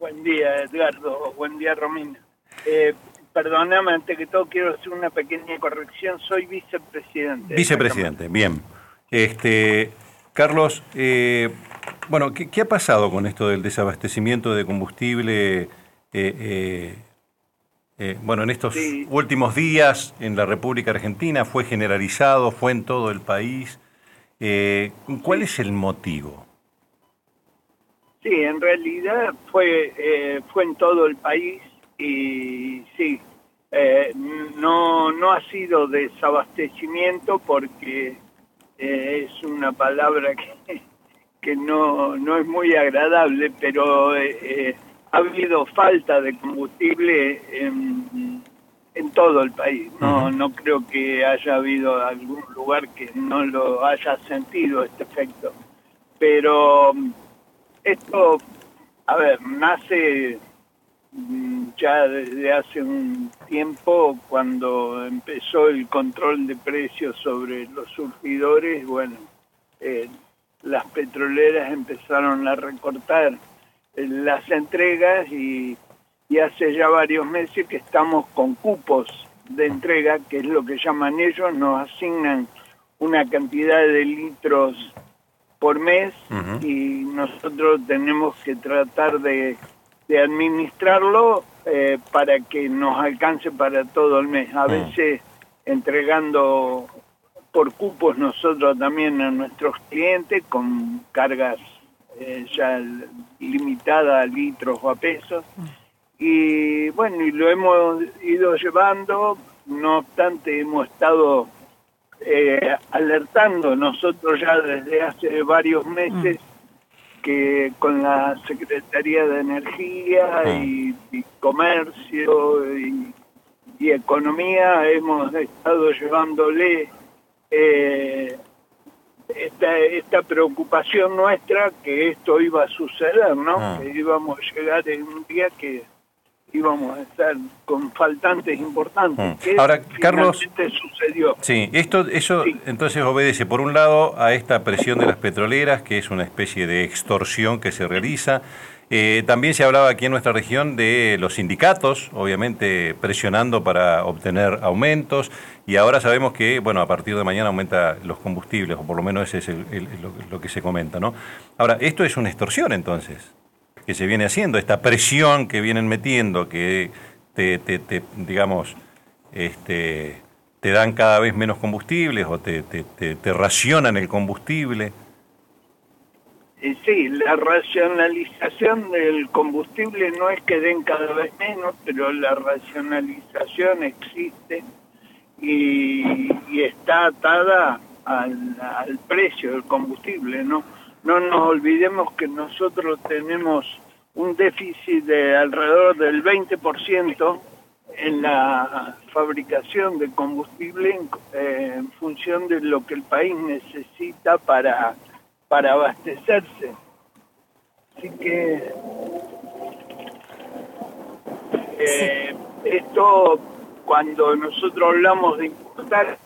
Buen día, Edgardo. Buen día, Romina. Perdóname, antes que todo quiero hacer una pequeña corrección. Soy vicepresidente. Vicepresidente, bien. Carlos, bueno, ¿qué ha pasado con esto del desabastecimiento de combustible? Bueno, en estos últimos días en la República Argentina fue generalizado, fue en todo el país. ¿Cuál es el motivo? Sí, en realidad fue en todo el país y sí, no ha sido desabastecimiento porque es una palabra que no es muy agradable, pero ha habido falta de combustible en todo el país. No creo que haya habido algún lugar que no lo haya sentido este efecto. Pero esto, a ver, nace ya desde hace un tiempo cuando empezó el control de precios sobre los surtidores. Bueno, las petroleras empezaron a recortar las entregas y hace ya varios meses que estamos con cupos de entrega, que es lo que llaman ellos. Nos asignan una cantidad de litros por mes y nosotros tenemos que tratar de administrarlo para que nos alcance para todo el mes. A veces entregando por cupos nosotros también a nuestros clientes con cargas ya limitadas a litros o a pesos. Y bueno, y lo hemos ido llevando, no obstante hemos estado alertando nosotros ya desde hace varios meses que con la Secretaría de Energía y Comercio y Economía hemos estado llevándole esta preocupación nuestra, que esto iba a suceder, ¿no? Que íbamos a llegar en un día que íbamos a estar con faltantes importantes. Que ahora, Carlos, sucedió. Sí, eso entonces obedece, por un lado, a esta presión de las petroleras, que es una especie de extorsión que se realiza. También se hablaba aquí en nuestra región de los sindicatos, obviamente presionando para obtener aumentos, y ahora sabemos que, bueno, a partir de mañana aumenta los combustibles, o por lo menos ese es lo que se comenta, ¿no? Ahora, esto es una extorsión entonces, que se viene haciendo, esta presión que vienen metiendo, que digamos, te dan cada vez menos combustibles o te racionan el combustible. Sí, la racionalización del combustible no es que den cada vez menos, pero la racionalización existe y está atada al precio del combustible, ¿no? No nos olvidemos que nosotros tenemos un déficit de alrededor del 20% en la fabricación de combustible en función de lo que el país necesita para abastecerse. Así que esto, cuando nosotros hablamos de importar,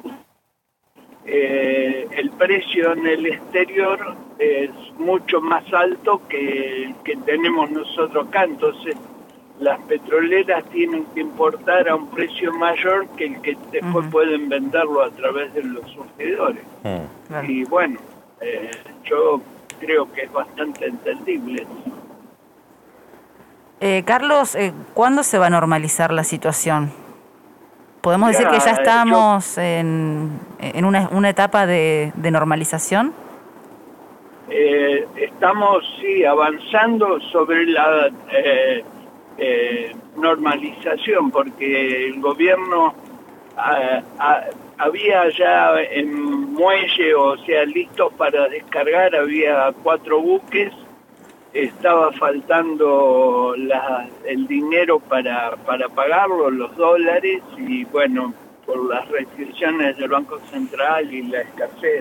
el precio en el exterior es mucho más alto que el que tenemos nosotros acá. Entonces las petroleras tienen que importar a un precio mayor que el que después pueden venderlo a través de los surtidores. Y bueno, yo creo que es bastante entendible. Carlos, ¿cuándo se va a normalizar la situación? ¿Podemos decir que ya estamos en una etapa de normalización? Estamos, sí, avanzando sobre la normalización, porque el gobierno había ya en muelle, o sea, listos para descargar, había 4 buques, estaba faltando el dinero para pagarlo, los dólares, y bueno, por las restricciones del Banco Central y la escasez,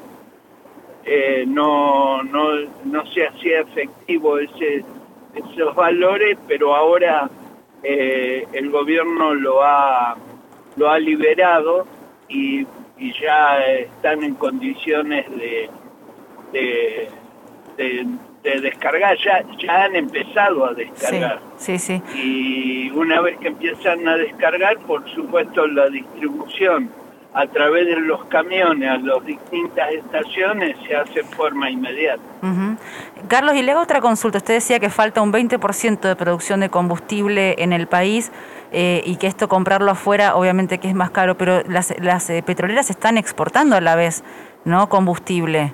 no se hacía efectivo esos valores, pero ahora el gobierno lo ha liberado y ya están en condiciones de descargar, ya han empezado a descargar. Sí. Y una vez que empiezan a descargar, por supuesto la distribución a través de los camiones a las distintas estaciones se hace en forma inmediata. Carlos, y le hago otra consulta. Usted decía que falta un 20% de producción de combustible en el país y que esto comprarlo afuera obviamente que es más caro, pero las petroleras están exportando a la vez, ¿no? Combustible.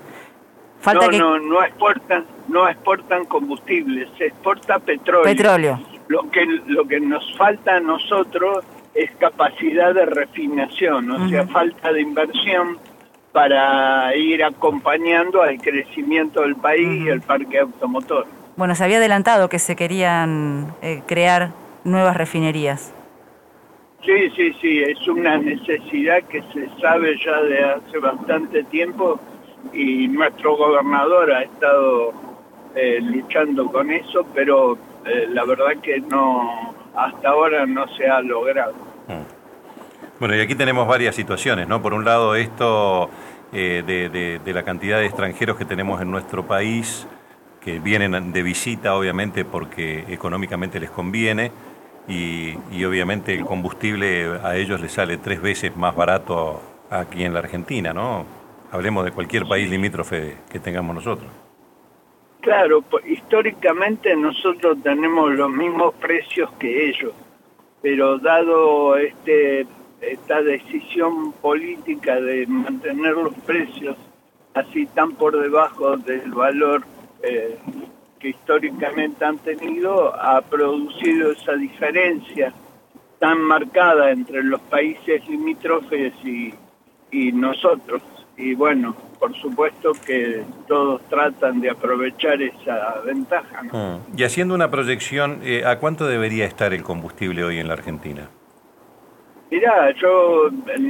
No exportan combustible, se exporta petróleo. Lo que nos falta a nosotros es capacidad de refinación, o sea, falta de inversión para ir acompañando al crecimiento del país y el parque automotor. Bueno, se había adelantado que se querían crear nuevas refinerías. Sí, es una necesidad que se sabe ya de hace bastante tiempo y nuestro gobernador ha estado luchando con eso, pero la verdad que hasta ahora no se ha logrado. Bueno, y aquí tenemos varias situaciones, ¿no? Por un lado, esto de la cantidad de extranjeros que tenemos en nuestro país, que vienen de visita, obviamente, porque económicamente les conviene, y obviamente el combustible a ellos les sale 3 veces más barato aquí en la Argentina, ¿no? Hablemos de cualquier país limítrofe que tengamos nosotros. Claro, históricamente nosotros tenemos los mismos precios que ellos, pero dado esta decisión política de mantener los precios así tan por debajo del valor que históricamente han tenido, ha producido esa diferencia tan marcada entre los países limítrofes y nosotros. Y bueno, por supuesto que todos tratan de aprovechar esa ventaja, ¿no? Y haciendo una proyección, ¿a cuánto debería estar el combustible hoy en la Argentina? Mirá, yo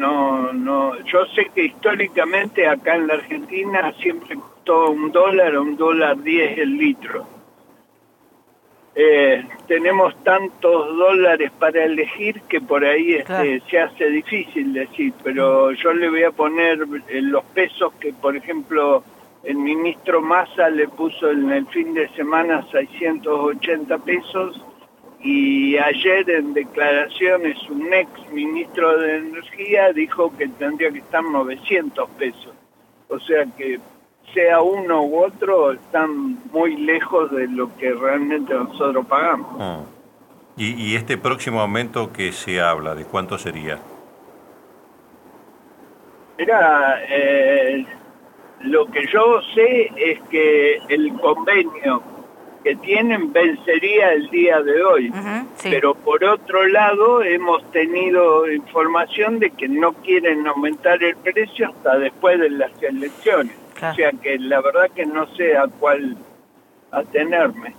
sé que históricamente acá en la Argentina siempre costó $1 o $1.10 el litro. Tenemos tantos dólares para elegir que por ahí se hace difícil decir, pero yo le voy a poner los pesos que, por ejemplo, el ministro Massa le puso en el fin de semana 680 pesos, y ayer en declaraciones un ex ministro de Energía dijo que tendría que estar 900 pesos. O sea que sea uno u otro, están muy lejos de lo que realmente nosotros pagamos. ¿Y este próximo aumento que se habla, de cuánto sería? Mira, lo que yo sé es que el convenio que tienen vencería el día de hoy, pero por otro lado hemos tenido información de que no quieren aumentar el precio hasta después de las elecciones. O sea que la verdad que no sé a cuál atenerme.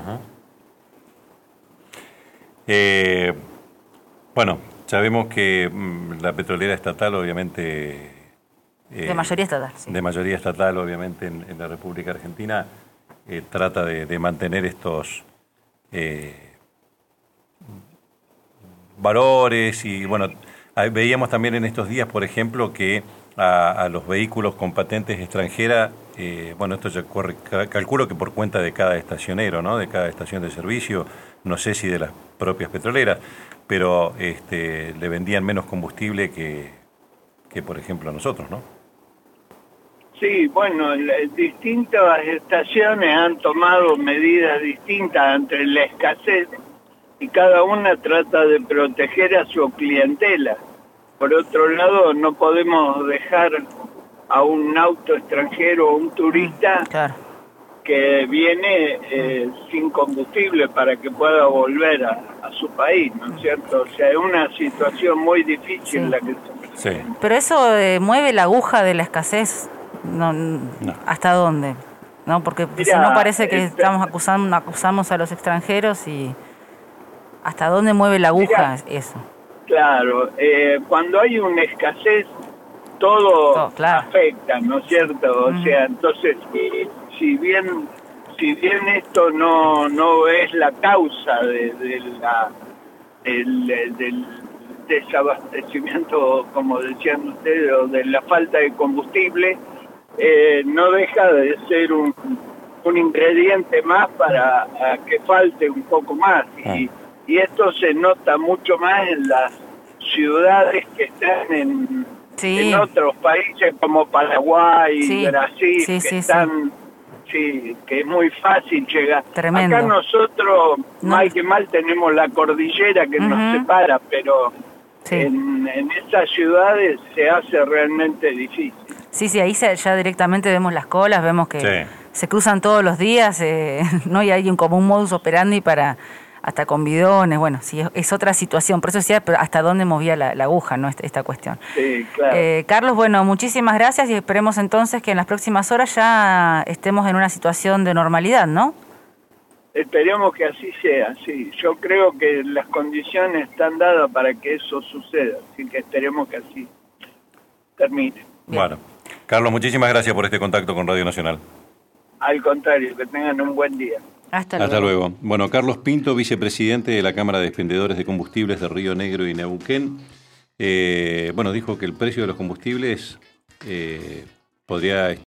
Bueno, sabemos que la petrolera estatal, obviamente... de mayoría estatal. Sí. De mayoría estatal, obviamente, en la República Argentina, trata de mantener estos valores. Y bueno, veíamos también en estos días, por ejemplo, que a los vehículos con patentes extranjeras, bueno, esto ya calculo que por cuenta de cada estacionero, ¿no? De cada estación de servicio, no sé si de las propias petroleras, pero le vendían menos combustible que por ejemplo, a nosotros, ¿no? Sí, bueno, distintas estaciones han tomado medidas distintas ante la escasez y cada una trata de proteger a su clientela. Por otro lado, no podemos dejar a un auto extranjero o un turista que viene sin combustible para que pueda volver a su país, ¿no es cierto? O sea, es una situación muy difícil la que se presenta. Pero eso mueve la aguja de la escasez, no. ¿Hasta dónde? ¿No? Porque si no parece que acusamos a los extranjeros y ¿hasta dónde mueve la aguja eso? Claro, cuando hay una escasez, todo afecta, ¿no es cierto? O sea, entonces, si bien esto no es la causa del desabastecimiento, como decían ustedes, o de la falta de combustible, no deja de ser un un ingrediente más para que falte un poco más. Y esto se nota mucho más en las ciudades que están en otros países como Paraguay, Brasil, que están... Sí, que es muy fácil llegar. Tremendo. Acá nosotros, mal que mal, tenemos la cordillera que nos separa, pero en esas ciudades se hace realmente difícil. Sí, ahí ya directamente vemos las colas, vemos que se cruzan todos los días, no hay alguien como un modus operandi para... hasta con bidones, bueno, sí, es otra situación. Por eso decía, pero hasta dónde movía la aguja, ¿no? Esta cuestión. Sí, claro. Carlos, bueno, muchísimas gracias y esperemos entonces que en las próximas horas ya estemos en una situación de normalidad, ¿no? Esperemos que así sea, sí. Yo creo que las condiciones están dadas para que eso suceda, así que esperemos que así termine. Bien. Bueno, Carlos, muchísimas gracias por este contacto con Radio Nacional. Al contrario, que tengan un buen día. Hasta luego. Bueno, Carlos Pinto, vicepresidente de la Cámara de Expendedores de Combustibles de Río Negro y Neuquén, dijo que el precio de los combustibles podría